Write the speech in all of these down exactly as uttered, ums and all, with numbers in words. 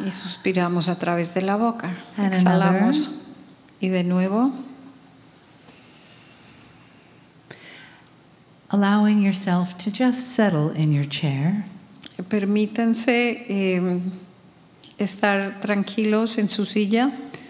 Y suspiramos a través de la boca. And Exhalamos. another. Y de nuevo. Allowing yourself to just settle in your chair. Permítanse eh, estar tranquilos en su silla.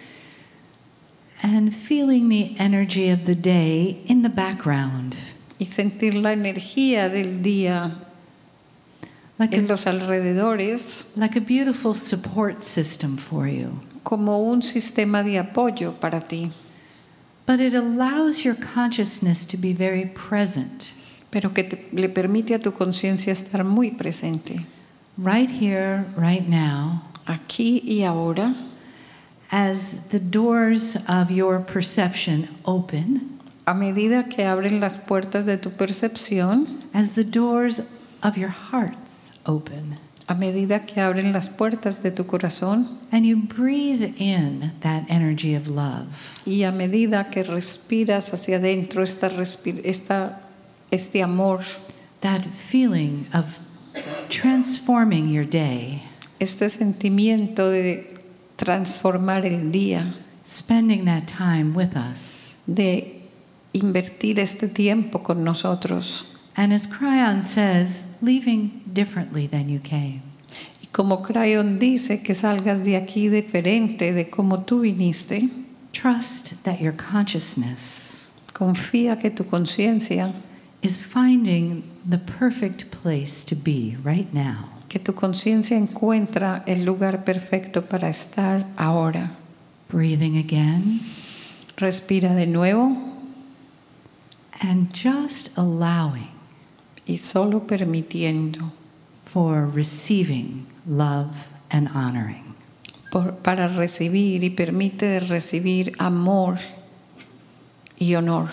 And feeling the energy of the day in the background. Y sentir la energía del día Like en a, los alrededores like a beautiful support system for you. como un sistema de apoyo para ti. But it allows your consciousness to be very present. Pero que te, le permite a tu conciencia estar muy presente. Right here, right now. Aquí y ahora. As the doors of your perception open. A medida que abren las puertas de tu percepción. As the doors of your hearts open. A medida que abren las puertas de tu corazón. And you breathe in that energy of love. Y a medida que respiras hacia adentro esta, respir- esta, este amor. That feeling of transforming your day. Este sentimiento de transformar el día. Spending that time with us. De invertir este tiempo con nosotros. And as Cryon says, leaving differently than you came. Y como Cryon dice, que salgas de aquí diferente de como tú viniste. Trust that your consciousness Confía que tu conciencia, is finding the perfect place to be right now. que tu conciencia encuentra el lugar perfecto para estar ahora. Breathing again. Respira de nuevo. And just allowing. Y solo permitiendo. For receiving love and honoring. Por, para recibir y permite recibir amor y honor.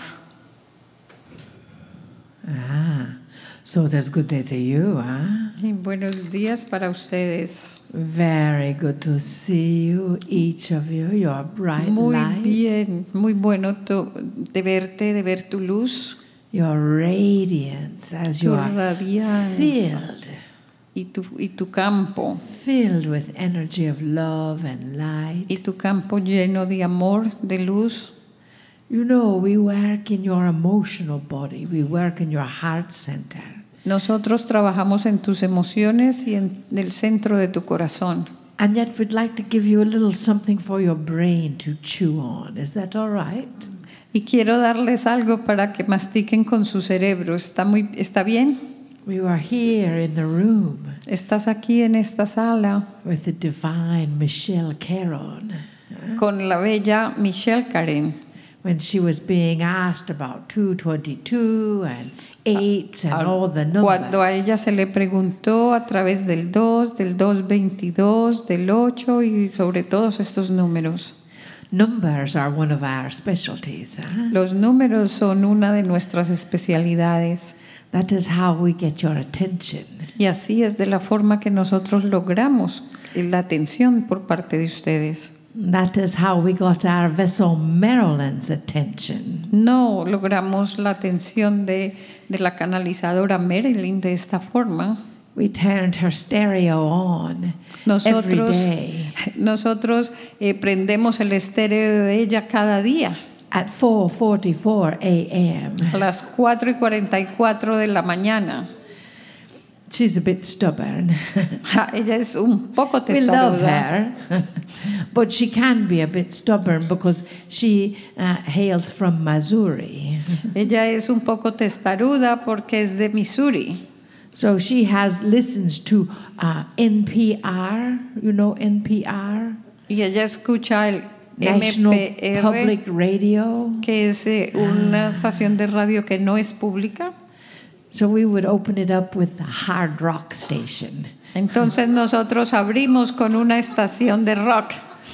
Ah, so that's good day to you, huh? Y buenos días para ustedes. Very good to see you, each of you, your bright Muy light. bien, muy bueno tu, de verte, de ver tu luz, Your radiance as tu you are radianza filled, y tu, y tu campo, filled with energy of love and light. y tu campo lleno de amor, de luz. You know, we work in your emotional body, we work in your heart center. Nosotros trabajamos en tus emociones y en el centro de tu corazón. And yet we'd like to give you a little something for your brain to chew on. Is that all right? Y quiero darles algo para que mastiquen con su cerebro. ¿Está muy, está bien? We were here in the room Estás aquí en esta sala with the divine Michelle Caron. con la bella Michelle Karen. When she was being asked about two twenty-two and eight and all the numbers. Cuando a ella se le preguntó a través del dos, del dos veintidós, del ocho y sobre todos estos números. Numbers are one of our specialties. Huh? Los números son una de nuestras especialidades. That is how we get your attention. Y así es de la forma que nosotros logramos la atención por parte de ustedes. That is how we got our vessel Marilyn's attention. No logramos la atención de, de la canalizadora Marilyn de esta forma. We turned her stereo on Nosotros, every day nosotros eh, prendemos el estéreo de ella cada día. at four forty-four a.m. A las cuatro y cuarenta y cuatro de la mañana. She's a bit stubborn. Ja, ella es un poco We love testaruda. her, but she can be a bit stubborn because she uh, hails from Missouri. Ella es un poco testaruda porque es de Missouri. So she has listens to uh, N P R, you know N P R, Y ella escucha el National M P R, Public Radio. que es eh, una estación de radio que no es pública. So we would open it up with a hard rock station. Entonces nosotros abrimos con una estación de rock.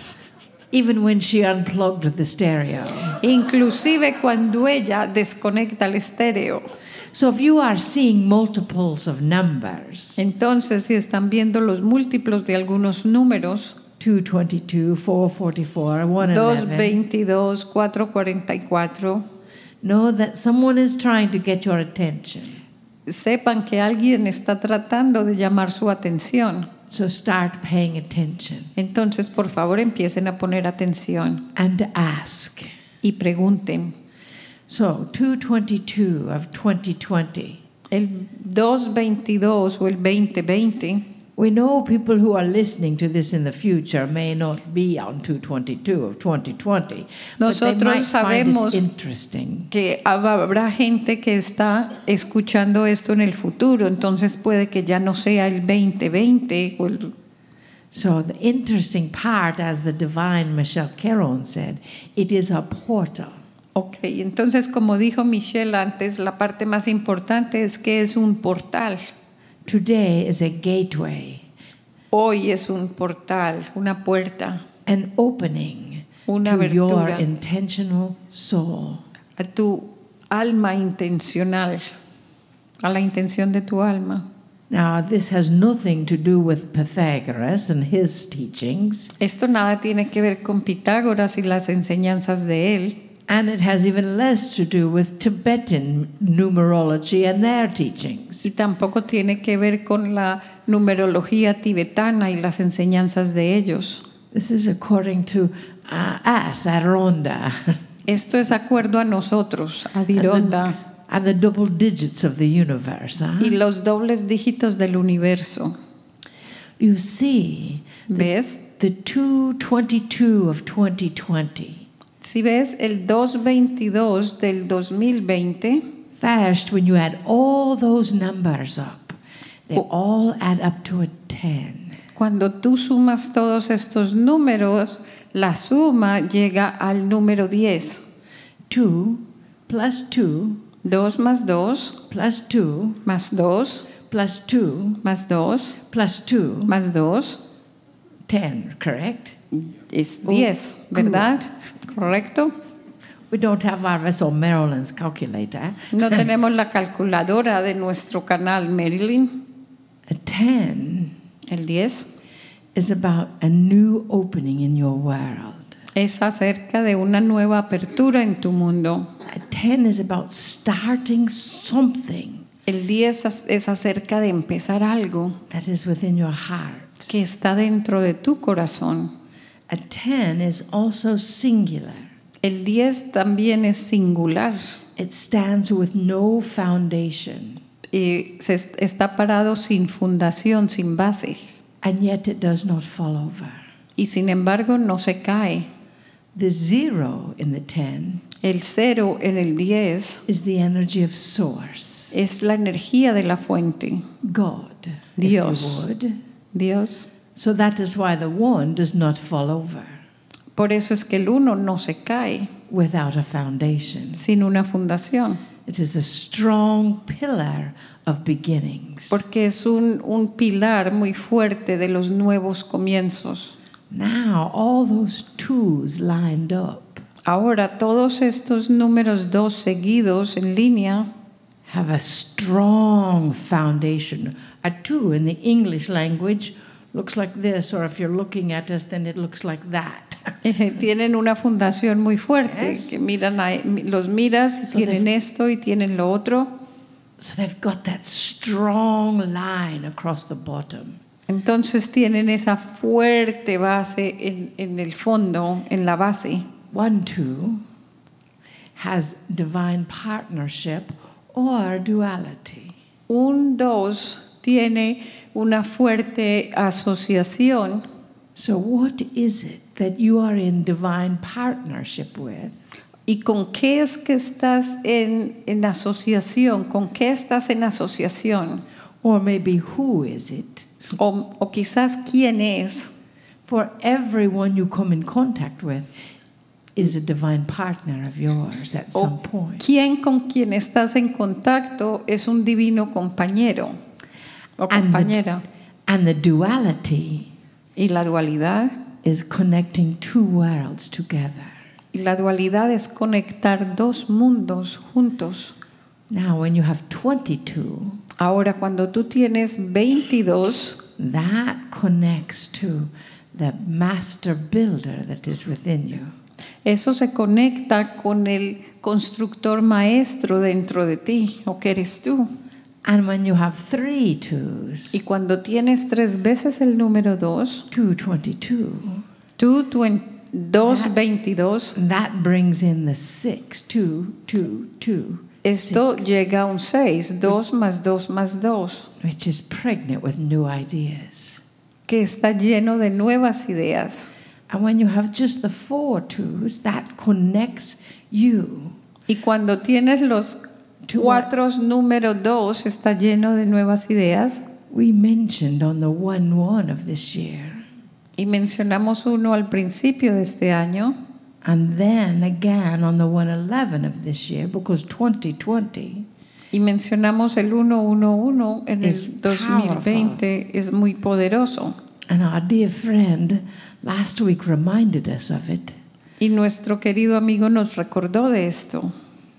Even when she unplugged the stereo. Inclusive cuando ella desconecta el estéreo. So if you are seeing multiples of numbers, Entonces, si están viendo los múltiplos de algunos números, two twenty-two, four forty-four, one dos eleven, veintidós, cuatro cuarenta y cuatro, know that someone is trying to get your attention. sepan que alguien está tratando de llamar su atención. So start paying attention Entonces, por favor, empiecen a poner atención and ask. y pregunten. So two twenty-two of twenty twenty. El dos veintidós o el veinte veinte, We know people who are listening to this in the future may not be on two twenty-two of twenty twenty, but they Nosotros might find sabemos it interesting. que habrá gente que está escuchando esto en el futuro, entonces puede que ya no sea el veinte veinte o el So the interesting part, as the divine Michelle Caron said, it is a portal. Ok, entonces como dijo Michelle antes, la parte más importante es que es un portal. Today is a gateway, Hoy es un portal, una puerta an opening Una to your abertura. intentional soul. a tu alma intencional, a la intención de tu alma. Now, this has nothing to do with Pythagoras and his teachings, Esto nada tiene que ver con Pitágoras y las enseñanzas de él, and it has even less to do with Tibetan numerology and their teachings. y tampoco tiene que ver con la numerología tibetana y las enseñanzas de ellos. This is according to uh, us, Aronda, Esto es acuerdo a nosotros, a Dironda, and the double digits of the universe. huh? y los dobles dígitos del universo. You see, ¿Ves? the two twenty-two of twenty twenty. Si ves el dos veintidós del dos mil veinte, First, when you add all those numbers up, they Oh. all add up to a ten. cuando tú sumas todos estos números, la suma llega al número diez. Two plus two dos más dos, plus two más dos, plus two más dos, plus two, más dos, ten, correct? es Oh, diez, ¿verdad? ¿Correcto? We don't have our vessel Marilyn's calculator. No tenemos la calculadora de nuestro canal Marilyn. A ten El diez is about a new opening in your world. es acerca de una nueva apertura en tu mundo. A ten is about starting something El diez es- es acerca de empezar algo that is within your heart. que está dentro de tu corazón. A ten is also singular. El diez también es singular It stands with no foundation, y se est- está parado sin fundación, sin base, and yet it does not fall over. y sin embargo no se cae. The zero in the ten El cero en el diez is the energy of source, es la energía de la fuente, God, Dios. if you would. Dios. So that is why the one does not fall over Por eso es que el uno no se cae without a foundation. sin una fundación, It is a strong pillar of beginnings. porque es un, un pilar muy fuerte de los nuevos comienzos. Now, all those twos lined up Ahora todos estos números dos seguidos en línea have a strong foundation. A two in the English language looks like this, or if you're looking at us, then it looks like that. eh, tienen una fundación muy fuerte, Yes. que miran a- los miras y So tienen they've- esto y tienen lo otro. So they've got that strong line across the bottom. Entonces tienen esa fuerte base en, en el fondo, en la base. One, two has divine partnership or duality. Un dos tiene una fuerte asociación. So, what is it that you are in divine partnership with? ¿Y con qué es que estás en, en asociación? ¿Con qué estás en asociación? Or maybe who is it? O, o quizás quién es. For everyone you come in contact with is a divine partner of yours at some O point. quién con quien estás en contacto es un divino compañero o And compañera. the, and the duality Y la dualidad, is connecting two worlds together. y la dualidad es conectar dos mundos juntos. Now, when you have twenty-two, Ahora, cuando tú tienes veintidós, that connects to the master builder that is within you. eso se conecta con el constructor maestro dentro de ti, o que eres tú. And when you have three twos, Y cuando tienes tres veces el número dos, two twenty-two, tú, dos, veintidós, that brings in the six, two, two, two, esto six, llega a un seis, dos más dos más dos, which is pregnant with new ideas. que está lleno de nuevas ideas. And when you have just the four twos, that connects you. Y cuando tienes los To cuatro número dos, está lleno de nuevas ideas. We mentioned on the one one of this year. Y mencionamos uno al principio de este año. And then again on the one eleven of this year, because twenty twenty Y mencionamos el uno uno uno en It's el dos mil veinte. Es muy poderoso. and our dear friend last week reminded us of it. Y nuestro querido amigo nos recordó de esto.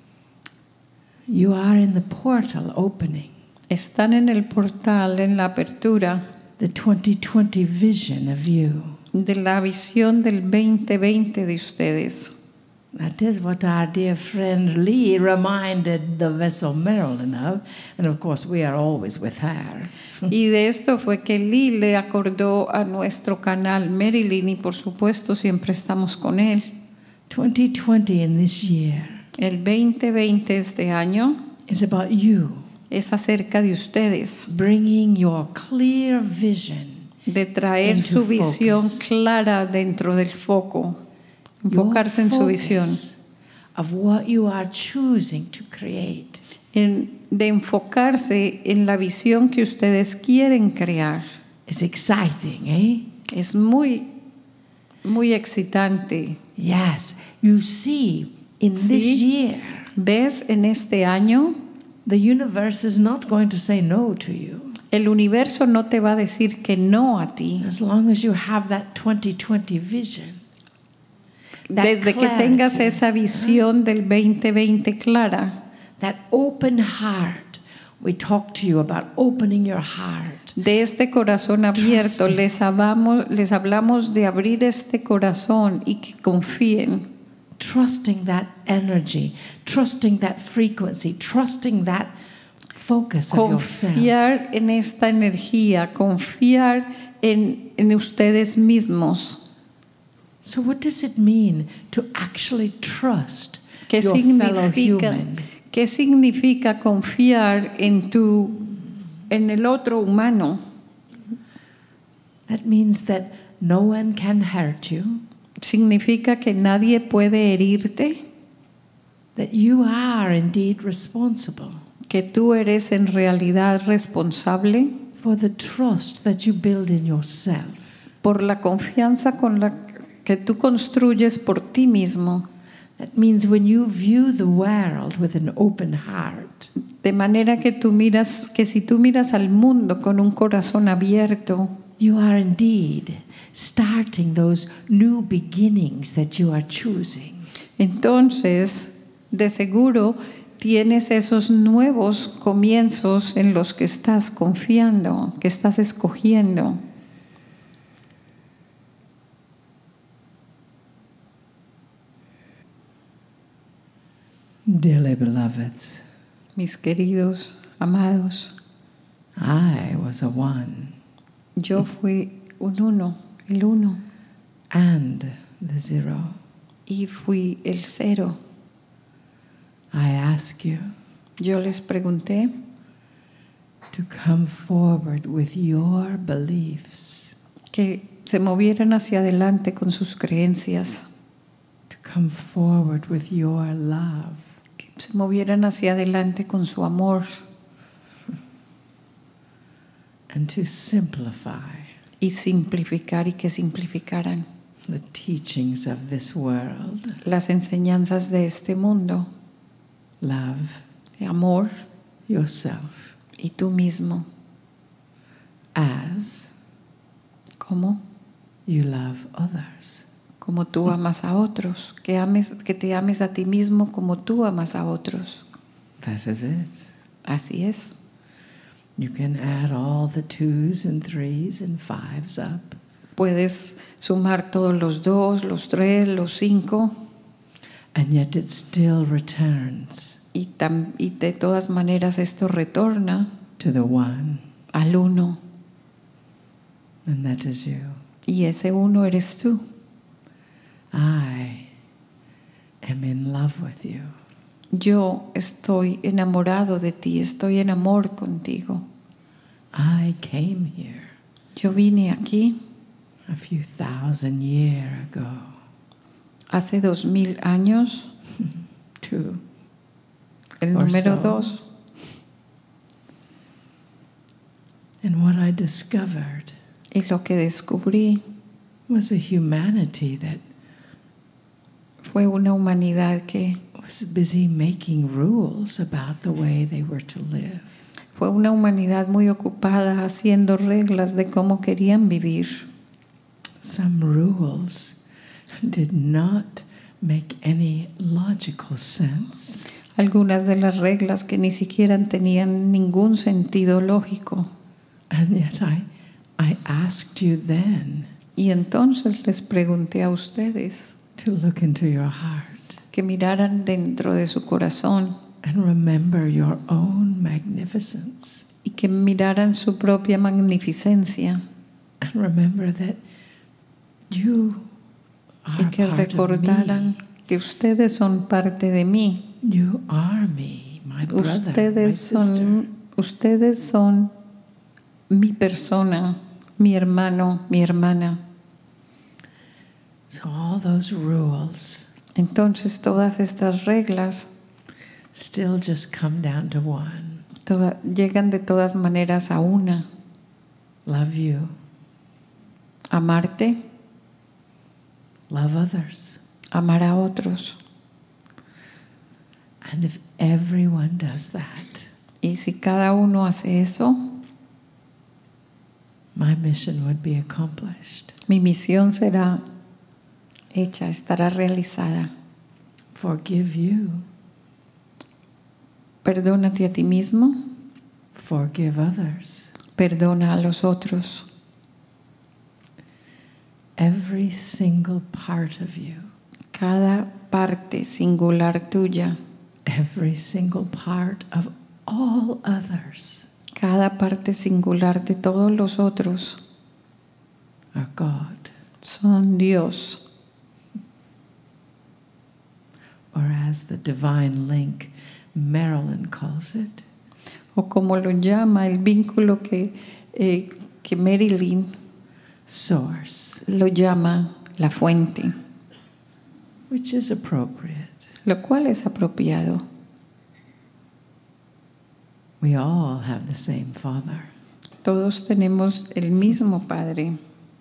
You are in the portal opening, Están en el portal, en la apertura the twenty twenty vision of you. de la visión del veinte veinte de ustedes. That is what our dear friend Lee reminded the vessel Marilyn of, and of course we are always with her. Y de esto fue que Lee le acordó a nuestro canal Marilyn, y por supuesto siempre estamos con él. twenty twenty in this year El veinte veinte este año is about you es acerca de ustedes, bringing your clear vision, de traer into su visión focus. clara dentro del foco, your enfocarse en su visión, focus of what you are choosing to create. en- de enfocarse en la visión que ustedes quieren crear. It's exciting, eh? Es muy, muy excitante. Yes, you see, in this Sí. year, ¿Ves? En este año, the universe is not going to say no to you. el universo no te va a decir que no a ti. As long as you have that twenty twenty vision. That Desde que tengas clarity, esa visión del veinte veinte clara, that open heart. We talk to you about opening your heart. de este corazón abierto, Trusting. les hablamos, les hablamos de abrir este corazón y que confíen, Trusting that energy, trusting that frequency, trusting that focus of yourself. confiar en esta energía, confiar en, en ustedes mismos. So what does it mean to actually trust ¿Qué your fellow significa, human? ¿Qué significa confiar en tu, en el otro humano? That means that no one can hurt you, Significa que nadie puede herirte, that you are indeed responsible que tú eres en realidad responsable for the trust that you build in yourself. por la confianza con la que tú construyes por ti mismo. That means when you view the world with an open heart, De manera que tú miras, que si tú miras al mundo con un corazón abierto, you are indeed starting those new beginnings that you are choosing. entonces de seguro tienes esos nuevos comienzos en los que estás confiando, que estás escogiendo. Dearly beloveds, Mis queridos, amados, I was a one yo fui un uno, el uno, and the zero. y fui el cero. I ask you Yo les pregunté to come forward with your beliefs, que se movieran hacia adelante con sus creencias, to come forward with your love, que se movieran hacia adelante con su amor and to simplify y simplificar y que simplificaran the teachings of this world. las enseñanzas de este mundo, Love de amor yourself y tú mismo, as como you love others. como tú amas a otros, que ames, que te ames a ti mismo como tú amas a otros. That is it. Así es. You can add all the twos and threes and fives up, Puedes sumar todos los dos, los tres, los cinco, and yet it still returns Y, tam- y de todas maneras esto retorna to the one, al uno. and that is you. Y ese uno eres tú. I am in love with you. Yo estoy enamorado de ti, estoy en amor contigo. I came here Yo vine aquí a few thousand years ago hace dos mil años, to el Or número so. dos. and what I discovered Y lo que descubrí was a humanity that fue una humanidad que was busy making rules about the way they were to live. fue una humanidad muy ocupada haciendo reglas de cómo querían vivir. Some rules did not make any logical sense. Algunas de las reglas que ni siquiera tenían ningún sentido lógico. And yet I, I asked you then Y entonces les pregunté a ustedes to look into your heart que miraran dentro de su corazón and remember your own magnificence. y que miraran su propia magnificencia And remember that you y are que part of recordaran me. que ustedes son parte de mí. You are me, my brother, my Ustedes sister. son, ustedes son mi persona, mi hermano, mi hermana. So all those rules Entonces todas estas reglas still just come down to one. toda- llegan de todas maneras a una. Love you, Amarte, love others. amar a otros. And if everyone does that, Y si cada uno hace eso, my mission would be accomplished. mi misión será hecha, estará realizada. Forgive you, Perdónate a ti mismo, forgive others. perdona a los otros. Every single part of you, Cada parte singular tuya, every single part of all others cada parte singular de todos los otros are God. son Dios. Or as the divine link Marilyn calls it, O como lo llama el vínculo que, eh, que Marilyn source, lo llama la fuente, which is appropriate. lo cual es apropiado. We all have the same Father. Todos tenemos el mismo Padre.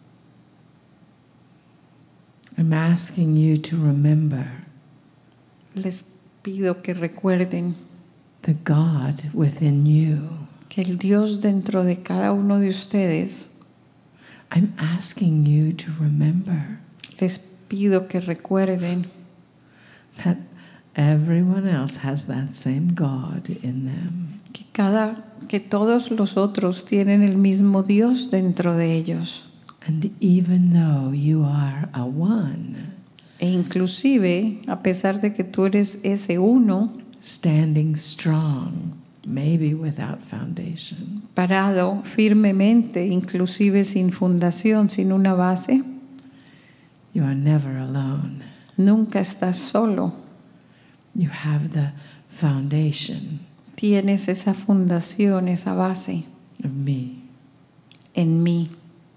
I'm asking you to remember Les pido que recuerden the God within you. que el Dios dentro de cada uno de ustedes, I'm asking you to remember les pido que recuerden that everyone else has that same God in them. que cada que todos los otros tienen el mismo Dios dentro de ellos. And even though you are a one, E inclusive, a pesar de que tú eres ese uno, standing strong, maybe without foundation, parado firmemente, inclusive sin fundación, sin una base, you are never alone. nunca estás solo. You have the foundation Tienes esa fundación, esa base of me, en mí.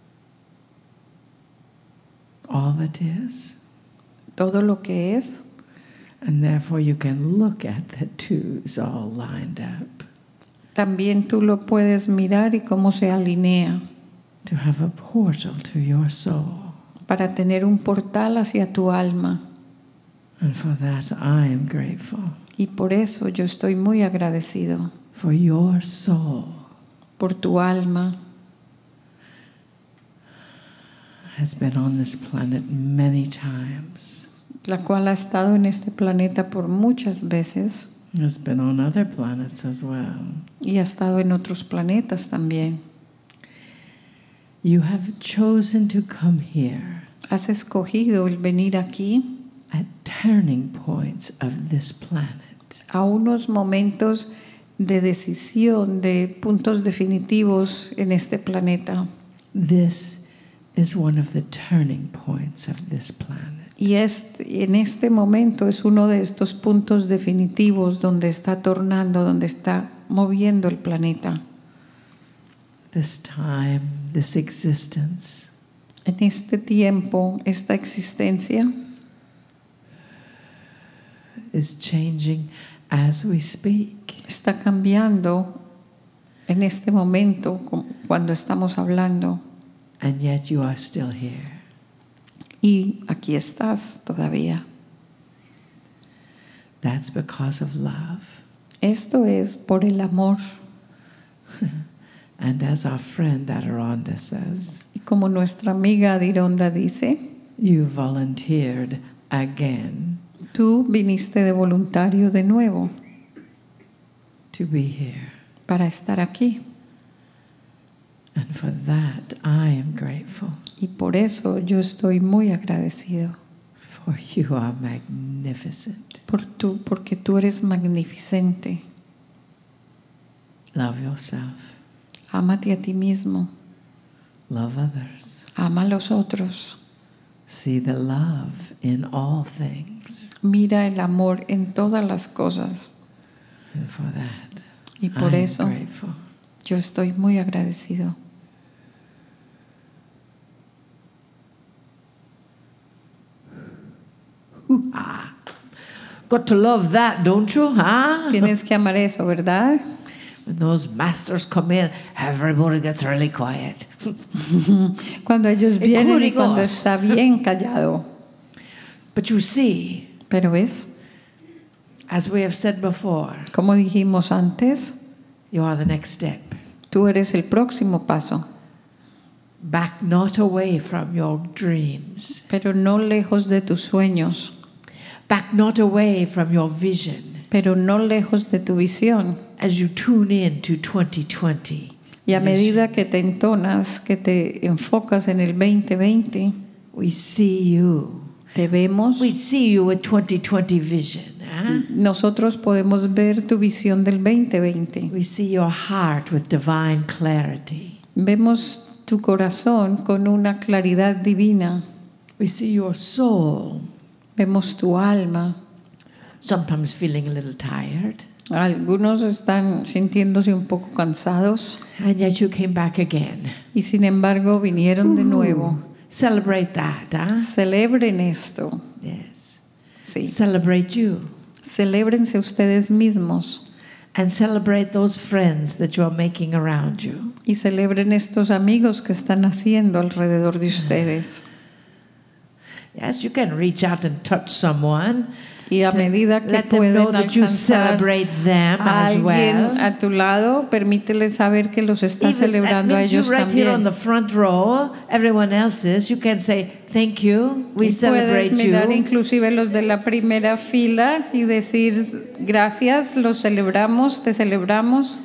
all that is. Todo lo que es, And therefore you can look at the twos all lined up también tú lo puedes mirar y cómo se alinea to have a portal to your soul. para tener un portal hacia tu alma. And for that I am grateful. Y por eso yo estoy muy agradecido For your soul por tu alma. has been on this planet many times. La cual ha estado en este planeta por muchas veces Has been on other planets as well. y ha estado en otros planetas también. You have chosen to come here Has escogido el venir aquí at turning points of this planet. a unos momentos de decisión, de puntos definitivos en este planeta. This is one of the turning points of this planet. Y este, en este momento es uno de estos puntos definitivos donde está tornando, donde está moviendo el planeta. This time, this existence En este tiempo, esta existencia is changing as we speak. está cambiando en este momento cu- cuando estamos hablando. And yet you are still here. Y aquí estás todavía. That's because of love. Esto es por el amor. And as our friend Adironda says, Y como nuestra amiga Adironda dice, you volunteered again tú viniste de voluntario de nuevo to be here. para estar aquí. And for that, I am grateful. Y por eso yo estoy muy agradecido. For you are magnificent. Por tú, porque tú eres magnificente. Love yourself. Ámate a ti mismo. Love others. Ama a los otros. See the love in all things. Mira el amor en todas las cosas. And for that, Y por I am eso grateful. yo estoy muy agradecido. Ah, got to love that, don't you? Huh? Tienes que amar eso, ¿verdad? When those masters come in, everybody gets really quiet. Cuando ellos vienen y Including cuando us. está bien callado. But you see, Pero ves, as we have said before, como dijimos antes, you are the next step. tú eres el próximo paso, Back not away from your dreams. pero no lejos de tus sueños, Back not away from your vision pero no lejos de tu visión. as you tune in to twenty twenty. Y a vision. medida que te entonas, que te enfocas en el veinte veinte, We see you. te vemos. We see you with twenty twenty vision. Huh? Nosotros podemos ver tu visión del veinte veinte. We see your heart with divine clarity. Vemos tu corazón con una claridad divina. We see your soul, Vemos tu alma. sometimes feeling a little tired, Algunos están sintiéndose un poco cansados and yet you came back again. y sin embargo vinieron de nuevo. Celebrate that, huh? Celebren esto. Yes. Sí. Celebrate you. Celébrense ustedes mismos And celebrate those friends that you are making around you. y celebren estos amigos que están haciendo alrededor de ustedes. Yes, you can reach out and touch someone. Y a medida que Let them know pueden that you alcanzar celebrate them a as alguien well. a tu lado, permíteles saber que los estás Even that celebrando a means you ellos right here on también. the front row, everyone else is. You can say, thank you, we Y celebrate puedes mirar you. inclusive los de la primera fila y decir gracias, los celebramos, te celebramos.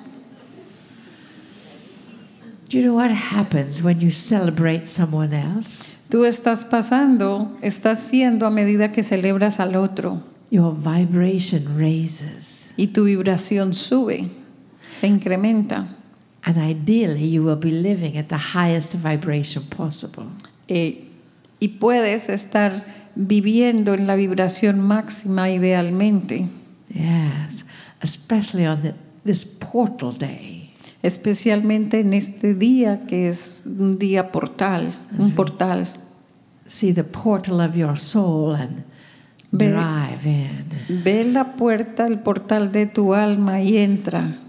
Do you know what happens when you celebrate someone else? Tú estás pasando, estás siendo a medida que celebras al otro Your vibration raises. y tu vibración sube, se incrementa. And ideally, you will be living at the highest vibration possible. Eh, y puedes estar viviendo en la vibración máxima idealmente, Yes, especially on the, this portal day. especialmente en este día que es un día portal, un portal. See the portal of your soul and Ve- drive in. Ve la puerta, el portal de tu alma y entra.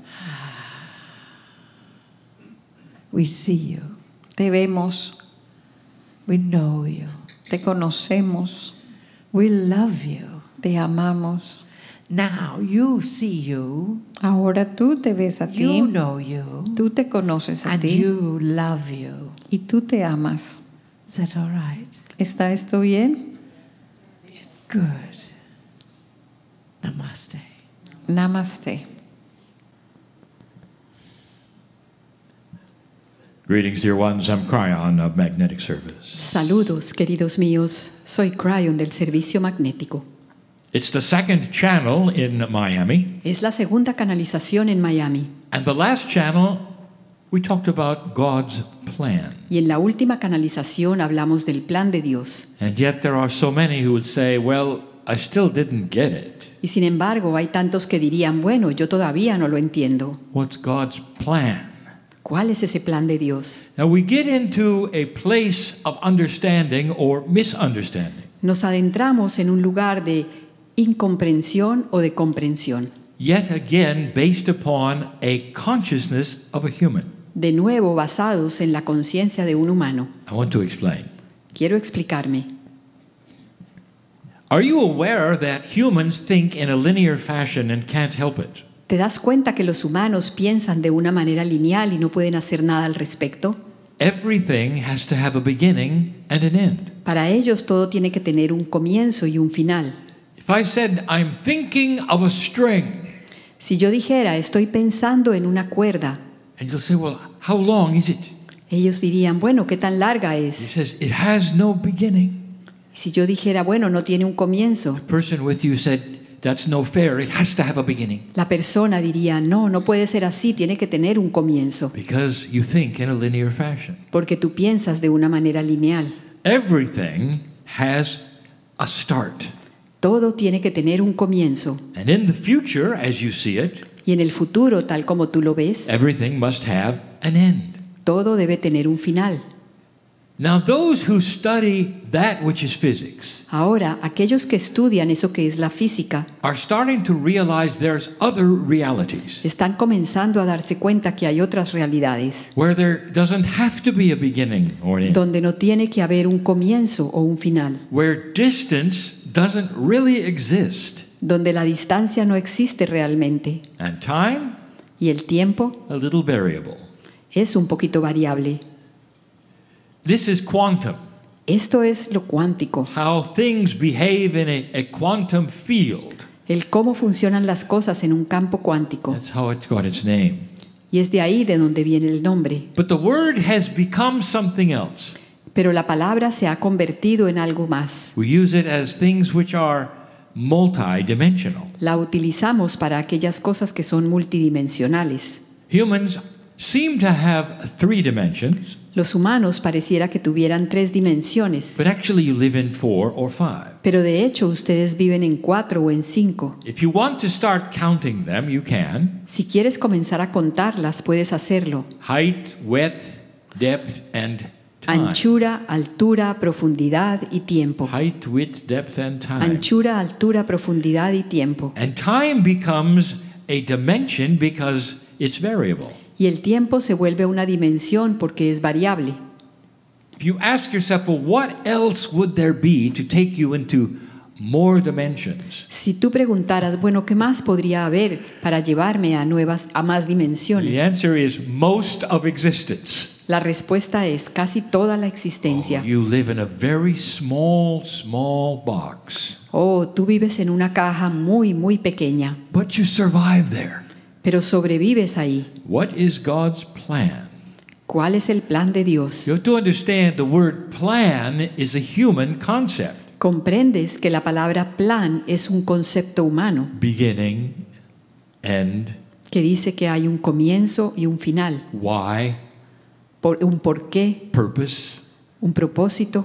We see you. Te vemos, We know you. te conocemos, We love you. te amamos. Now you see you. Ahora tú te ves a ti, You know you. tú te conoces a And ti you love you. y tú te amas. Is that all right? ¿Está esto bien? Good. Namaste. Namaste. Greetings, dear ones. I'm Cryon of Magnetic Service. Saludos, queridos míos. Soy Cryon del Servicio Magnético. It's the second channel in Miami. Es la segunda canalización en Miami. And the last channel, we talked about God's plan. Y en la última canalización hablamos del plan de Dios. And yet there are so many who would say, well, I still didn't get it. Y sin embargo, hay tantos que dirían, bueno, yo todavía no lo entiendo. What's God's plan? ¿Cuál es ese plan de Dios? Now we get into a place of understanding or misunderstanding. Nos adentramos en un lugar de incomprensión o de comprensión. Yet again based upon a consciousness of a human. De nuevo, basados en la conciencia de un humano. I want to explain. Quiero explicarme. Are you aware that humans think in a linear fashion and can't help it? ¿Te das cuenta que los humanos piensan de una manera lineal y no pueden hacer nada al respecto? Everything has to have a beginning and an end. Para ellos todo tiene que tener un comienzo y un final. If I said, I'm thinking of a string, Si yo dijera, estoy pensando en una cuerda, and you'll say, well, how long is it? ellos dirían, bueno, ¿qué tan larga He es? says, it has no beginning. Si yo dijera, bueno, no tiene un comienzo, The person with you said, that's no fair, it has to have a beginning. la persona diría, no, no puede ser así, tiene que tener un comienzo, Because you think in a linear fashion. porque tú piensas de una manera lineal. Everything has a start. Todo tiene que tener un comienzo, And in the future, as you see it, y en el futuro, tal como tú lo ves, everything must have an end. todo debe tener un final. Now, those who study that which is physics Ahora, aquellos que estudian eso que es la física, are starting to realize there's other realities están comenzando a darse cuenta que hay otras realidades, where there doesn't have to be a beginning or an end, donde no tiene que haber un comienzo o un final, where distance doesn't really exist, donde la distancia no existe realmente and time, y el tiempo a little variable. es un poquito variable. This is quantum, Esto es lo cuántico, how things behave in a, a quantum field. el cómo funcionan las cosas en un campo cuántico, That's how it's got its name. y es de ahí de donde viene el nombre. But the word has become something else. Pero la palabra se ha convertido en algo más. We use it as things which are multidimensional. La utilizamos para aquellas cosas que son multidimensionales. Humans seem to have three dimensions, Los humanos pareciera que tuvieran tres dimensiones, but actually you live in four or five. pero de hecho ustedes viven en cuatro o en cinco. If you want to start counting them, you can. Si quieres comenzar a contarlas, puedes hacerlo. Height, width, depth, and time. Anchura, altura, profundidad y tiempo. Height, width, depth, and time. Anchura, altura, profundidad y tiempo. And time becomes a dimension because it's variable. Y el tiempo se vuelve una dimensión porque es variable. If you ask yourself, well, what else would there be to take you into more dimensions? Si tú preguntaras, bueno, ¿qué más podría haber para llevarme a nuevas, a más The dimensiones? answer is most of existence. La respuesta es casi toda la Oh, existencia. you live in a very small, small box, Oh, tú vives en una caja muy, muy pequeña, but you survive there. pero sobrevives ahí. What is God's plan? ¿Cuál es el plan de Dios? You have to understand the word plan is a human concept. Comprendes que la palabra plan es un concepto humano Beginning, end, que dice que hay un comienzo y un final, why, por, un porqué, purpose. un propósito.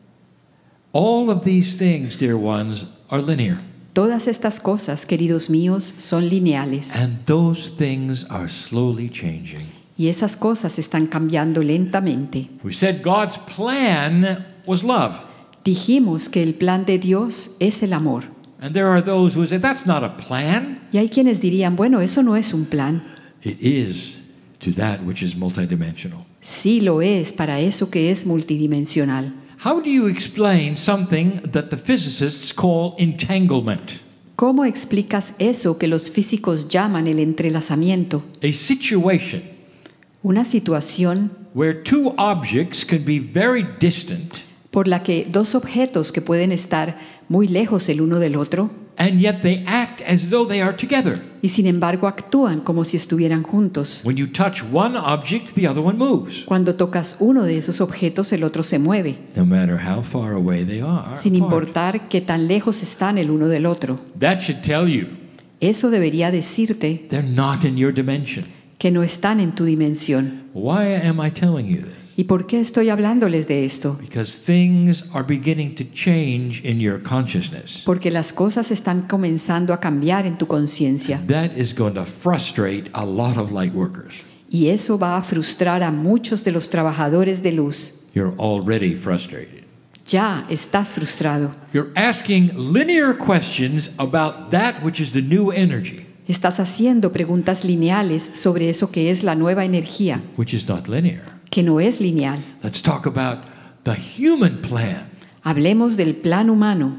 All of these things, dear ones, are linear. Todas estas cosas, queridos míos, son lineales And those things are slowly changing. y esas cosas están cambiando lentamente. We said God's plan was love. Dijimos que el plan de Dios es el amor. And there are those who say, that's not a plan. Y hay quienes dirían, bueno, eso no es un plan. It is to that which is multidimensional. Sí lo es para eso que es multidimensional. How do you explain something that the physicists call entanglement? ¿Cómo explicas eso que los físicos llaman el entrelazamiento? A situation Una situación where two objects can be very distant, por la que dos objetos que pueden estar muy lejos el uno del otro and yet they act as though they are together. y sin embargo actúan como si estuvieran juntos. When you touch one object, the other one moves, Cuando tocas uno de esos objetos, el otro se mueve, no matter how far away they are. sin apart. importar qué tan lejos están el uno del otro. That should tell you Eso debería decirte they're not in your dimension. que no están en tu dimensión. Why am I telling you this? ¿Y por qué estoy hablándoles de esto? Because things are beginning to change in your consciousness. Porque las cosas están comenzando a cambiar en tu conciencia. That is going to frustrate a lot of light workers. Y eso va a frustrar a muchos de los trabajadores de luz. You're already frustrated. Ya estás frustrado. You're asking linear questions about that which is the new energy, Estás haciendo preguntas lineales sobre eso que es la nueva energía, which is not linear. que no es lineal. Let's talk about the human plan. Hablemos del plan humano.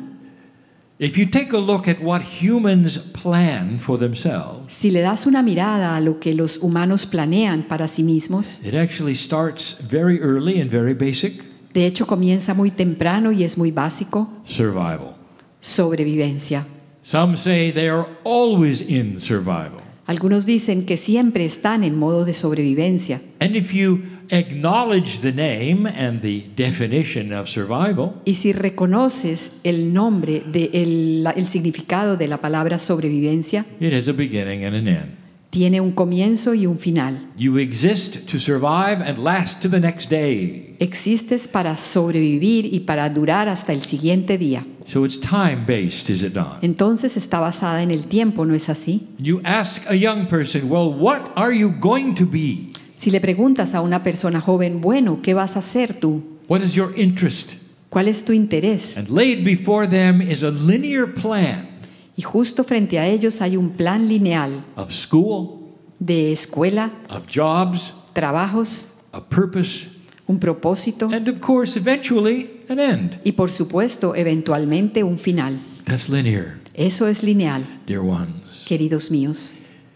If you take a look at what humans plan for themselves, Si le das una mirada a lo que los humanos planean para sí mismos, it actually starts very early and very basic: de hecho comienza muy temprano y es muy básico: survival. sobrevivencia. Some say they are always in survival. Algunos dicen que siempre están en modo de sobrevivencia. And if you acknowledge the name and the definition of survival, Y si reconoces el nombre, de el, la- el significado de la palabra sobrevivencia, it has a beginning and an end. tiene un comienzo y un final. You exist to survive and last to the next day. Existes para sobrevivir y para durar hasta el siguiente día. So it's time-based, is it not? Entonces está basada en el tiempo, ¿no es así? You ask a young person, well, what are you going to be? Si le preguntas a una persona joven, bueno, ¿qué vas a hacer tú? What is your interest? ¿Cuál es tu interés? And laid before them is a linear plan Y justo frente a ellos hay un plan lineal of school, de escuela, of jobs, trabajos, a purpose, un propósito and of course, eventually, an end. y por supuesto, eventualmente un final. That's linear, Eso es lineal, dear ones. queridos míos.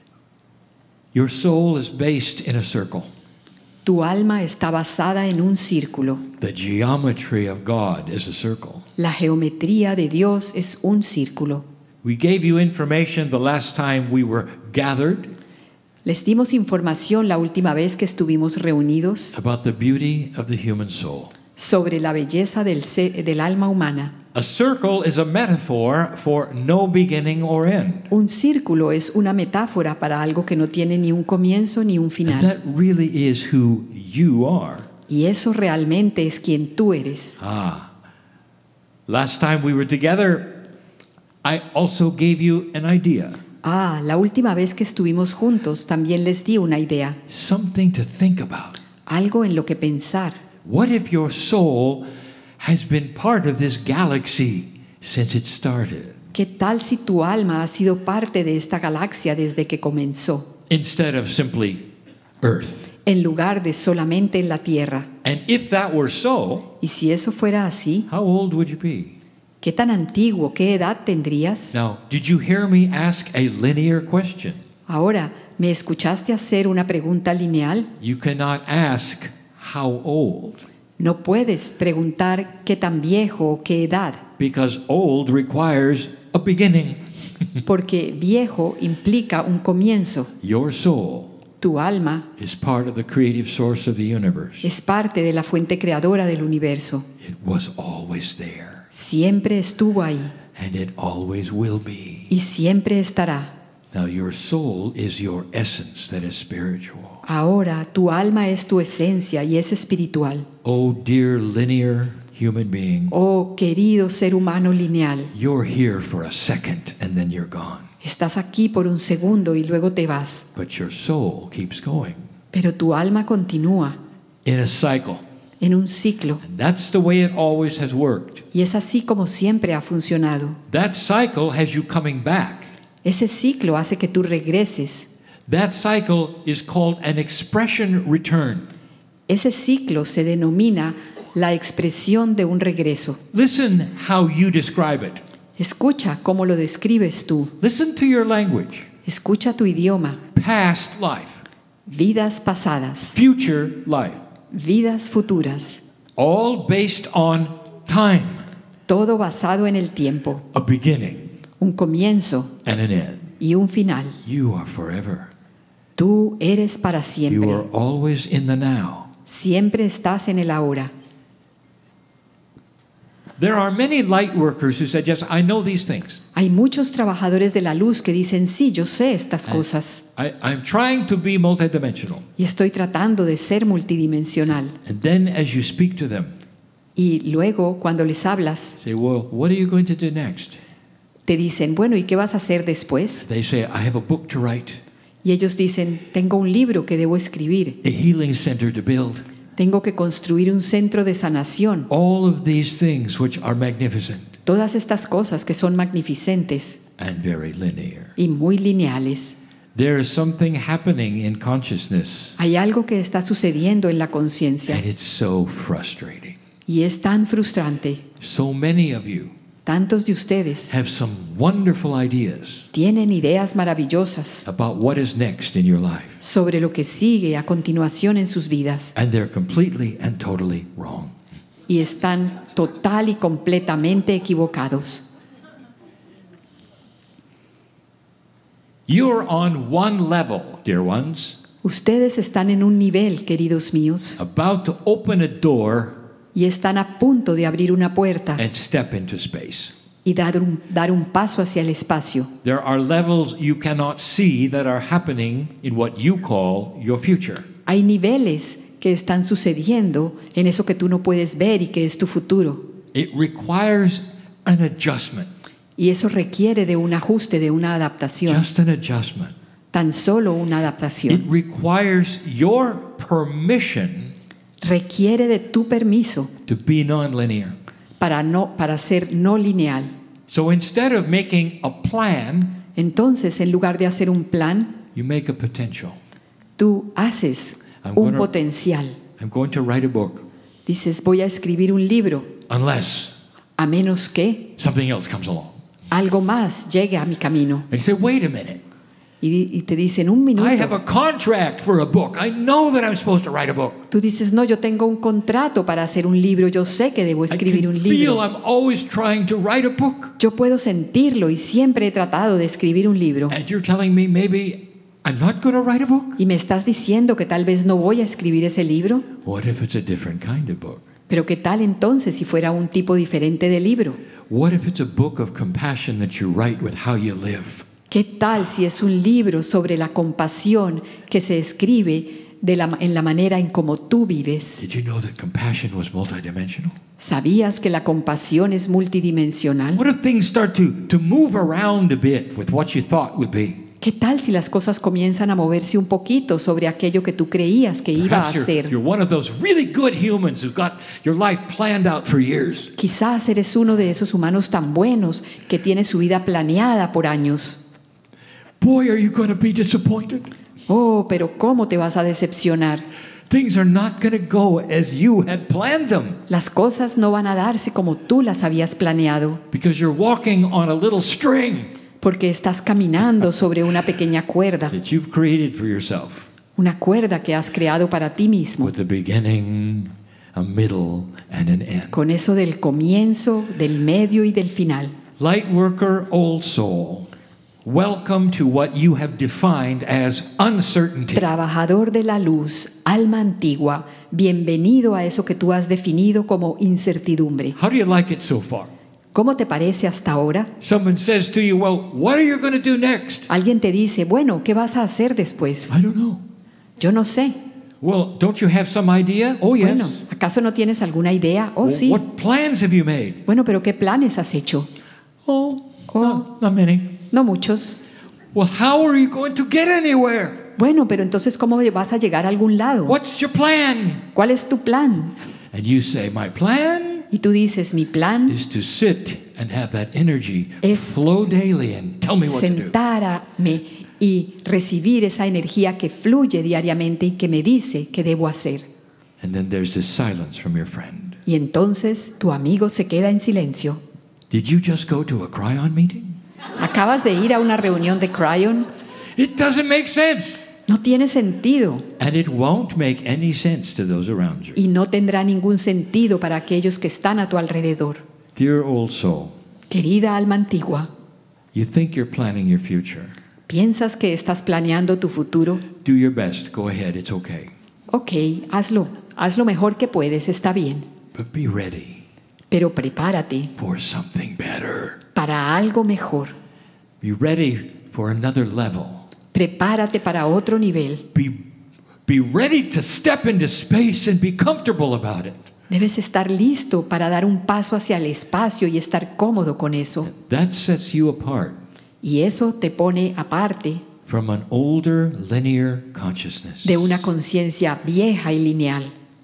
Your soul is based in a circle. Tu alma está basada en un círculo. The geometry of God is a circle. La geometría de Dios es un círculo. We gave you information the last time we were gathered Les dimos información la última vez que estuvimos reunidos about the beauty of the human soul. sobre la belleza del, se- del alma humana. A circle is a metaphor for no beginning or end. Un círculo es una metáfora para algo que no tiene ni un comienzo ni un And final. that really is who you are. Y eso realmente es quien tú eres. Ah. Last time we were together, I also gave you an idea, Ah, la última vez que estuvimos juntos también les di una idea, something to think about. algo en lo que pensar. What if your soul has been part of this galaxy since it started, ¿Qué tal si tu alma ha sido parte de esta galaxia desde que comenzó, instead of simply Earth? en lugar de solamente en la Tierra? And if that were so, Y si eso fuera así, how old would you be? ¿qué tan antiguo, qué edad tendrías? Now, did you hear me ask a linear question? Ahora, ¿me escuchaste hacer una pregunta lineal? You cannot ask how old, No puedes preguntar qué tan viejo o qué edad, because old requires a beginning. porque viejo implica un comienzo. Your soul Tu alma is part of the creative source of the universe. es parte de la fuente creadora del universo. It was always there, Siempre estuvo ahí and it always will be. y siempre estará. Now, your soul is your essence that is spiritual. Ahora tu alma es tu esencia y es espiritual. Oh, dear linear human being, Oh, querido ser humano lineal, you're here for a second and then you're gone. estás aquí por un segundo y luego te vas, But your soul keeps going pero tu alma continúa in a cycle. en un ciclo And that's the way it always has worked. y es así como siempre ha funcionado. That cycle has you coming back. Ese ciclo hace que tú regreses. That cycle is called an expression return. Ese ciclo se denomina la expresión de un regreso. Listen how you describe it. Escucha cómo lo describes tú. Listen to your language. Escucha tu idioma. Past life, Vidas pasadas, future life, vidas futuras, all based on time, todo basado en el tiempo. a beginning, un comienzo and an end. y un final. You are forever. Tú eres para You siempre. are always in the now. Siempre estás en el ahora. There are many light workers who said, yes, I know these things. Hay muchos trabajadores de la luz que dicen, sí, yo sé estas cosas I, I'm trying to be multidimensional. y estoy tratando de ser multidimensional. And then as you speak to them, Y luego, cuando les hablas, say, well, what are you going to do next? te dicen, bueno, ¿y qué vas a hacer después? They say, I have a book to write, Y ellos dicen, tengo un libro que debo escribir, a healing center to build. tengo que construir un centro de sanación. All of these things which are magnificent Todas estas cosas que son magnificentes and very linear. y muy lineales. There is something happening in consciousness, Hay algo que está sucediendo en la conciencia and it's so frustrating. y es tan frustrante. So many of you Tantos de ustedes have some wonderful ideas tienen ideas maravillosas about what is next in your life, sobre lo que sigue a continuación en sus vidas and they're completely and totally wrong. y están total y completamente equivocados. You're on one level, dear ones, Ustedes están en un nivel, queridos míos, about to open a door y están a punto de abrir una puerta and step into space. y dar un, dar un paso hacia el espacio. There are levels you cannot see that are happening in what you call your future. Hay niveles que están sucediendo en eso que tú no puedes ver y que es tu futuro. It requires an adjustment, Y eso requiere de un ajuste, de una adaptación. just an adjustment. Tan solo una It adaptación. requires your permission Requiere de tu permiso to be nonlinear. para, no, para ser no lineal. So instead of making a plan, Entonces, en lugar de hacer un plan, you make a potential. tú haces I'm un gonna- potencial. I'm going to write a book, Dices, voy a escribir un libro, unless a menos que something else comes along. algo más llegue a mi camino. And you say, wait a minute. Y, di- y te dicen, un I have minuto. a contract for a book. I know that I'm supposed to write a book. Tú dices, no, yo tengo un contrato para hacer un libro, yo sé que debo I escribir can un feel libro. I'm always trying to write a book. Yo puedo sentirlo y siempre he tratado de escribir un libro. And you're telling me maybe I'm not going to write a book? Y me estás diciendo que tal vez no voy a escribir ese libro. What if it's a different kind of book? Pero ¿qué tal entonces si fuera un tipo diferente de libro? What if it's a book of compassion that you write with how you live? ¿Qué tal si es un libro sobre la compasión que se escribe de la, en la manera en cómo tú vives? Did you know that compassion was multidimensional? ¿Sabías que la compasión es multidimensional? What if things start to, to move around a bit with what you thought would be? ¿Qué tal si las cosas comienzan a moverse un poquito sobre aquello que tú creías que iba a Perhaps you're, ser? you're one of those really good humans who've got your life planned out for years. Quizás eres uno de esos humanos tan buenos que tiene su vida planeada por años. Boy, are you going to be disappointed. Oh, pero ¿cómo te vas a decepcionar? Things are not going to go as you had planned them Las cosas no van a darse como tú las habías planeado, because you're walking on a little string porque estás caminando sobre una pequeña cuerda, that you've created for yourself una cuerda que has creado para ti mismo, with a beginning, a middle, and an end. con eso del comienzo, del medio y del final. Light worker, old soul, welcome to what you have defined as uncertainty. Trabajador de la luz, alma antigua, bienvenido a eso que tú has definido como incertidumbre. How do you like it so far? ¿Cómo te parece hasta ahora? Someone says to you, well, what are you going to do next? Alguien te dice, bueno, ¿qué vas a hacer después? I don't know. Yo no sé. Well, don't you have some idea? Oh, yes. Bueno, ¿acaso no tienes alguna idea? Oh, Well, sí. What plans have you made? Bueno, pero ¿qué planes has hecho? Oh, Oh. not, not many. No muchos. Well, how are you going to get anywhere? Bueno, pero entonces ¿cómo vas a llegar a algún lado? What's your plan? ¿Cuál es tu plan? And you say, my plan Y tú dices, mi plan is to sit and have that energy Es flow daily and tell me what to do. sentarme y recibir esa energía que fluye diariamente y que me dice qué debo hacer. And then there's this silence from your friend. Y entonces tu amigo se queda en silencio. Did you just go to a cryon meeting? ¿Acabas de ir a una reunión de Cryon? It doesn't make sense. No tiene sentido And it won't make any sense to those around you. y no tendrá ningún sentido para aquellos que están a tu alrededor. Dear old soul, Querida alma antigua, You think you're planning your future. ¿Piensas que estás planeando tu futuro? Do your best. Go ahead. It's okay. Ok, hazlo. Haz lo mejor que puedes, está bien. But be ready Pero prepárate for something better. para algo mejor. Be ready for another level. Prepárate para otro nivel. Be, be ready to step into space and be comfortable about it. Debes estar listo para dar un paso hacia el espacio y estar cómodo con eso. That sets you apart Y eso te pone aparte from an older linear consciousness. de una conciencia vieja y lineal.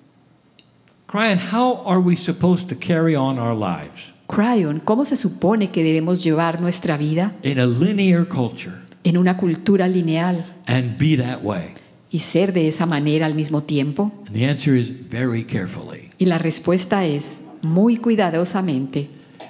Brian, how are we supposed to carry on our lives Cryon, ¿cómo se supone que debemos llevar nuestra vida in a linear culture en una cultura lineal and be that way? y ser de esa manera al mismo tiempo? And the answer is very carefully. Y la respuesta es muy cuidadosamente.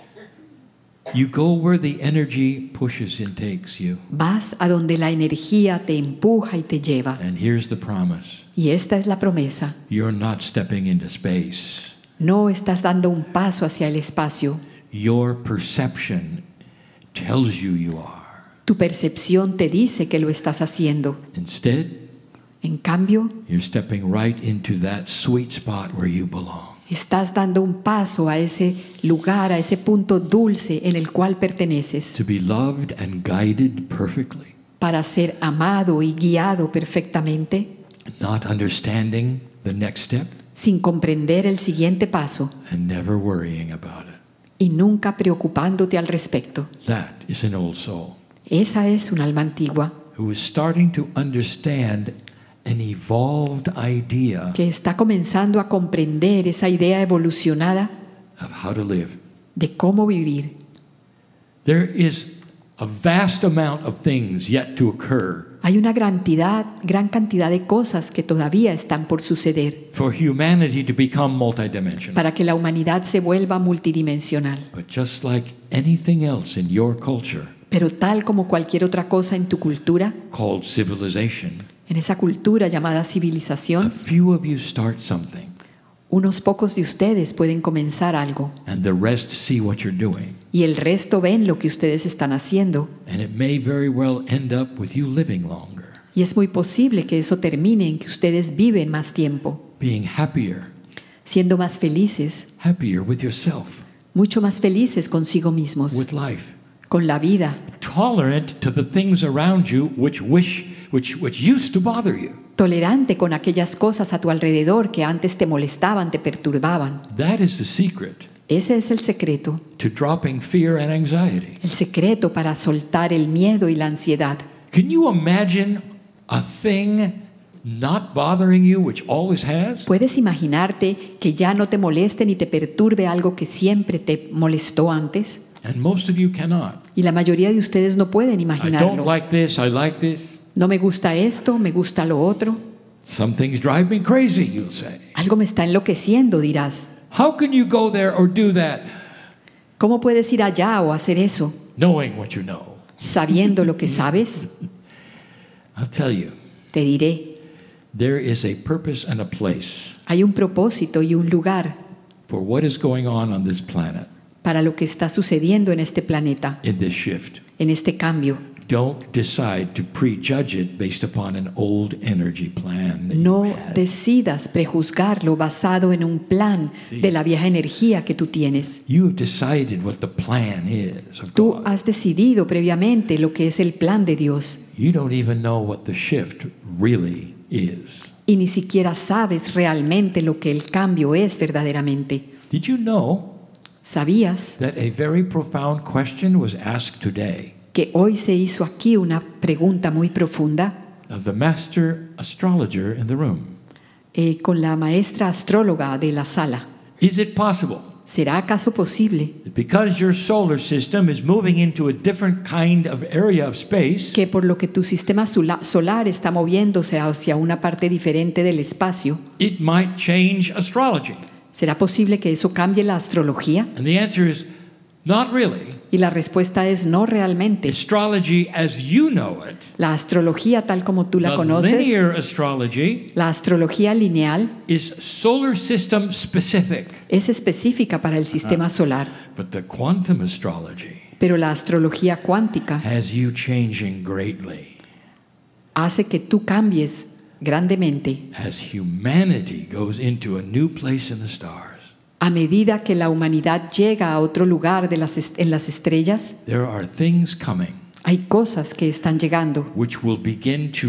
You go where the energy pushes and takes you. Vas a donde la energía te empuja y te lleva. And here's the promise. Y esta es la promesa. You're not stepping into space. No estás dando un paso hacia el espacio. Your perception tells you you are. Tu percepción te dice que lo estás haciendo. Instead, En cambio, you're stepping right into that sweet spot where you belong. estás dando un paso a ese lugar, a ese punto dulce en el cual perteneces, To be loved and guided perfectly, para ser amado y guiado perfectamente, not understanding the next step sin comprender el siguiente paso and never worrying about it. y nunca preocupándote al respecto. That is an old soul Esa es un alma antigua who is starting to understand an evolved idea que está comenzando a comprender esa idea evolucionada of how to live. de cómo vivir. There is a vast amount of things yet to occur Hay una cantidad, gran cantidad de cosas que todavía están por suceder for humanity to become multidimensional. para que la humanidad se vuelva multidimensional. But just like anything else in your culture Pero tal como cualquier otra cosa en tu cultura, called civilization, en esa cultura llamada a civilización, few of you start something unos pocos de ustedes pueden comenzar algo and the rest see what you're doing. y el resto ven lo que ustedes están haciendo. And it may very well end up with you living longer, Y es muy posible que eso termine en que ustedes viven más tiempo, being happier, siendo más felices, happier with yourself, mucho más felices consigo mismos, with life, con la vida, tolerant to the things around you which wish which which used to bother you. tolerante con aquellas cosas a tu alrededor que antes te molestaban, te perturbaban. That is the secret Ese es el secreto, to dropping fear and anxiety. el secreto para soltar el miedo y la ansiedad. Can you imagine a thing not bothering you which always has? ¿Puedes imaginarte que ya no te moleste ni te perturbe algo que siempre te molestó antes? And most of you cannot. Y la mayoría de ustedes no pueden I don't imaginarlo. like this, I like this. No me gusta esto, me gusta lo otro. Some things drive me crazy, you'll say. Algo me está enloqueciendo, dirás. How can you go there or do that ¿Cómo puedes ir allá o hacer eso knowing what you know? sabiendo lo que sabes? I'll tell you, Te diré, there is a purpose and a place hay un propósito y un lugar for what is going on on this planet para lo que está sucediendo en este planeta, in this shift. en este cambio. Don't decide to prejudge it based upon an old energy plan that No you had. decidas prejuzgarlo basado en un plan Sí. de la vieja energía que tú tienes. You have decided what the plan is of Tú God. has decidido previamente lo que es el plan de Dios You don't even know what the shift really is. y ni siquiera sabes realmente lo que el cambio es verdaderamente. Did you know ¿Sabías that a very profound question was asked today que hoy se hizo aquí una pregunta muy profunda of the master astrologer in the room? eh, con la maestra astróloga de la sala? Is it possible ¿Será acaso posible that because your solar system is moving into a different kind of area of space, que por lo que tu sistema sola- solar está moviéndose hacia una parte diferente del espacio, it might change astrology? ¿será posible que eso cambie la astrología? And the answer is not really. Y la respuesta es no realmente. Astrology as you know it, La astrología tal como tú la the conoces, linear astrology, la astrología lineal, is solar system specific. es específica para el sistema solar, But the quantum astrology pero Pero la astrología cuántica has you changing greatly hace que tú cambies grandemente as humanity goes into a new place in the stars. a medida que la humanidad llega a otro lugar de las est- en las estrellas. There are things coming Hay cosas que están llegando which will begin to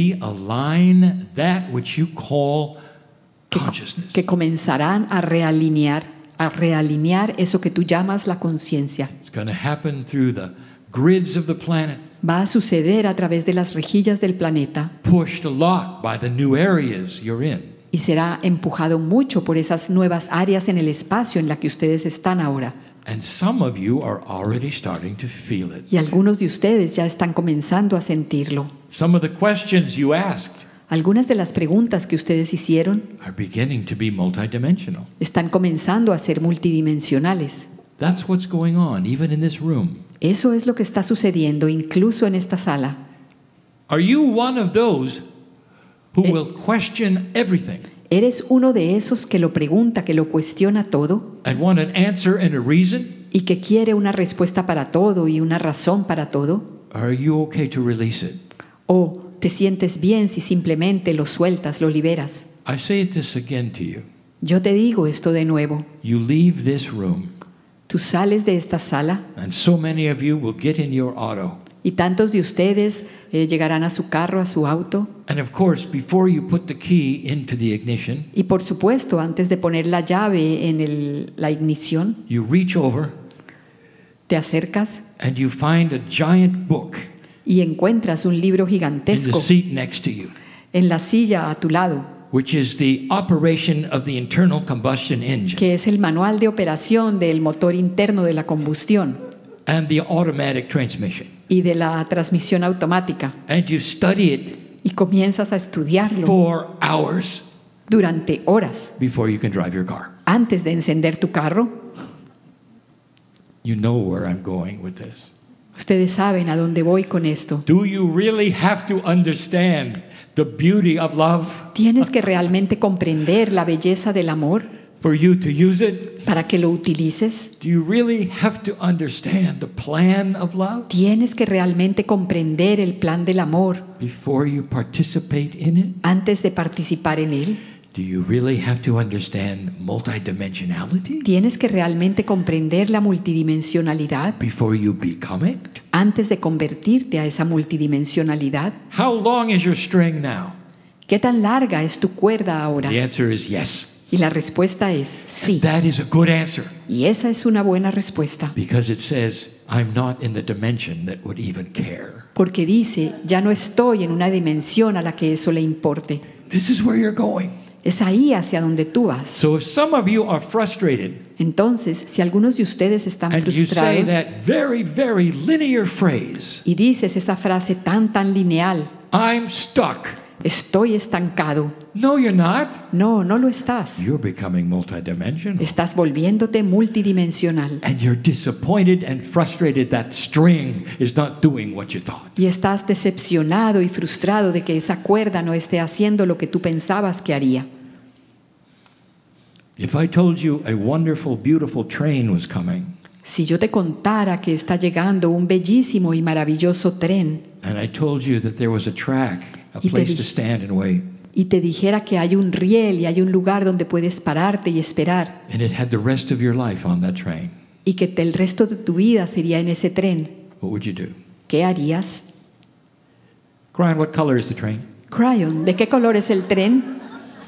realign that which you call que, consciousness. que comenzarán a realinear, a realinear eso que tú llamas la conciencia. It's going to happen through the grids of the planet, Va a suceder a través de las rejillas del planeta pushed a lot by the new areas you're in. y será empujado mucho por esas nuevas áreas en el espacio en la que ustedes están ahora. And some of you are already starting to feel it. Y algunos de ustedes ya están comenzando a sentirlo. Some of the questions you asked Algunas de las preguntas que ustedes hicieron are beginning to be multidimensional. están comenzando a ser multidimensionales. That's what's going on, even in this room. Eso es lo que está sucediendo incluso en esta sala. Are you one of those who Eh. will question everything ¿Eres uno de esos que lo pregunta, que lo cuestiona todo and want an answer and a reason? y que quiere una respuesta para todo y una razón para todo? Are you okay to release it? ¿O te sientes bien si simplemente lo sueltas, lo liberas? I say this again to you. Yo te digo esto de nuevo. You leave this room, Tú sales de esta sala and so many of you will get in your auto. y tantos de ustedes eh, llegarán a su carro, a su auto. And of course, before you put the key into the ignition, Y por supuesto, antes de poner la llave en el- la ignición, you reach over te acercas and you find a giant book y encuentras un libro in the gigantesco seat next to you, en la silla a tu lado, which is the operation of the internal combustion engine que es el manual de operación del motor interno de la combustión and the automatic transmission. y de la transmisión automática. And you study it Y comienzas a estudiarlo for hours durante horas before you can drive your car. antes de encender tu carro. You know where I'm going with this. Ustedes saben a dónde voy con esto. Do you really have to understand the beauty of love Tienes que realmente comprender la belleza del amor for you to use it? para que lo utilices. Do you really have to understand the plan of love Tienes que realmente comprender el plan del amor before you participate in it? antes de participar en él. Do you really have to understand multidimensionality Tienes que realmente comprender la multidimensionalidad before you become it? antes de convertirte a esa multidimensionalidad. How long is your string now? ¿Qué tan larga es tu cuerda ahora? The answer is yes. Y la respuesta es sí. That is a good answer Y esa es una buena respuesta. because it says, I'm not in the dimension that would even care. Porque dice, ya no estoy en una dimensión a la que eso le importe. This is where you're going. Es ahí hacia donde tú vas. So if some of you are frustrated Entonces, si algunos de ustedes están and you say frustrados that very, very linear phrase, y dices esa frase tan, tan lineal, I'm stuck. estoy estancado. No, you're not. No, no lo estás. You're becoming multidimensional. Estás volviéndote multidimensional. And you're disappointed and frustrated that string is not doing what you thought. Y estás decepcionado y frustrado de que esa cuerda no esté haciendo lo que tú pensabas que haría. If I told you a wonderful, beautiful train was coming, Si yo te contara que está llegando un bellísimo y maravilloso tren and I told you that there was a track, a Y te place dije- to stand and wait, y te dijera que hay un riel y hay un lugar donde puedes pararte y esperar and it had the rest of your life on that train, y que te- el resto de tu vida sería en ese tren, what would you do? ¿qué harías? Brian, what color is the train? Cryon, ¿de qué color es el tren?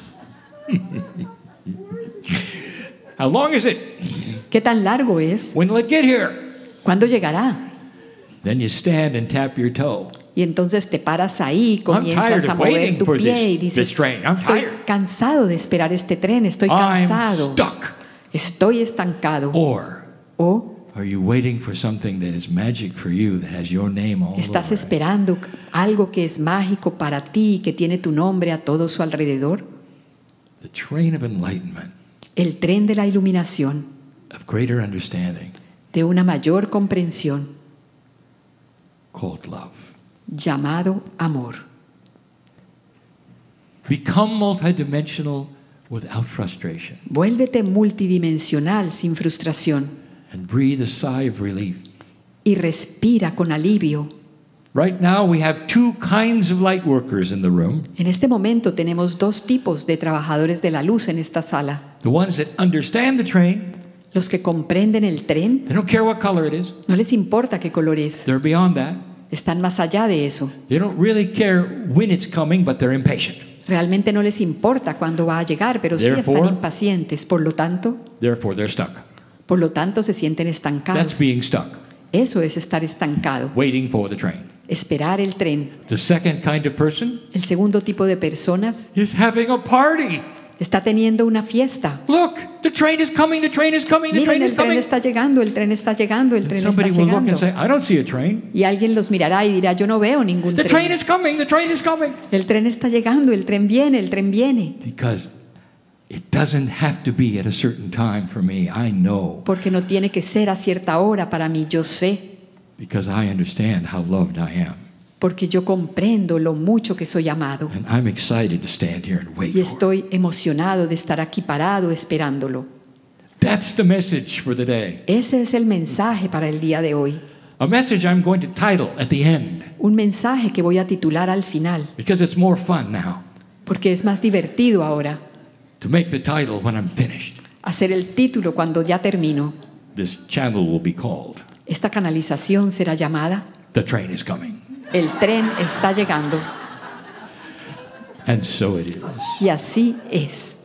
How long is it? ¿Qué tan largo es? When will it get here? ¿Cuándo llegará? Then you stand and tap your toe. Y entonces te paras ahí, comienzas tired a of mover waiting tu for pie this- y dices, this train. I'm estoy tired." cansado de esperar este tren, estoy I'm cansado, stuck. estoy estancado. Or O are you waiting for something that is magic for you that has your name all estás over it? esperando algo que es mágico para ti y que tiene tu nombre a todo su alrededor. The train of enlightenment, El tren de la iluminación, of greater understanding, de una mayor comprensión, called love. llamado amor. Become multidimensional without frustration Vuélvete multidimensional sin frustración and breathe a sigh of relief. y respira con alivio. Right now, we have two kinds of light workers in the room. En este momento tenemos dos tipos de trabajadores de la luz en esta sala. The ones that understand the train, Los que comprenden el tren, they don't care what color it is. no les importa qué color es, They're beyond that. están más allá de eso. They don't really care when it's coming, but they're impatient. Realmente no les importa cuándo va a llegar, pero sí están Therefore- impacientes. Por lo tanto, Therefore, they're stuck. por lo tanto se sienten estancados. That's being stuck, Eso es estar estancado, waiting for the train. esperar el tren. The second kind of person El segundo tipo de personas is having a party. está teniendo una fiesta. Look, the train is coming, the train is coming, the Miren, train is el tren coming. está llegando, el tren está llegando, el And tren está somebody will look and llegando. say, I don't see a train. Y alguien los mirará y dirá, yo no veo ningún The train tren. is coming, the train is coming. El tren está llegando, el tren viene, el tren viene. Because it doesn't have to be at a certain time for me. I know. Porque no tiene que ser a cierta hora para mí, yo sé. Because I understand how loved I am. Porque yo comprendo lo mucho que soy amado. And I'm excited to stand here and wait Y for it. estoy emocionado de estar aquí parado esperándolo. That's the message for the day. Ese es el mensaje para el día de hoy. A message I'm going to title at the end Un mensaje que voy a titular al final. because it's more fun now Porque es más divertido ahora to make the title when I'm finished. hacer el título cuando ya termino. This channel will be called Esta canalización será llamada The Train is Coming. El tren está llegando. And so it is. Y así es.